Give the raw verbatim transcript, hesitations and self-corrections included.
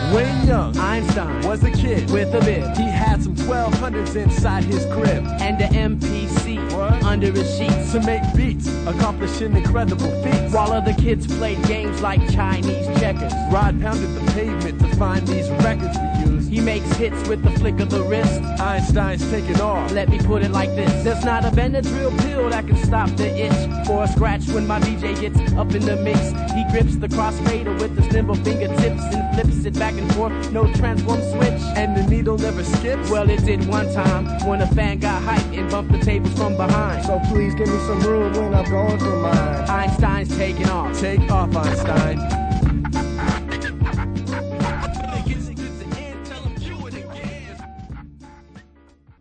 When young Einstein was a kid with a bib, he had some twelve hundreds inside his crib and the M P C what? under his sheets to make beats, accomplishing incredible feats. while other kids played games like Chinese checkers. Rod pounded the pavement to find these records we use. He makes hits with the flick of the wrist. Einstein's taking off. Let me put it like this: there's not a Benadryl pill that can stop the itch or a scratch when my D J gets up in the mix. He grips the crossfader with his nimble fingertips and flips it back and forth. No transform switch, And the needle never skips. well, it did one time when a fan got hyped and bumped the tables from behind. So please give me some room when I'm going through mine. Einstein's taking off. Take off, Einstein.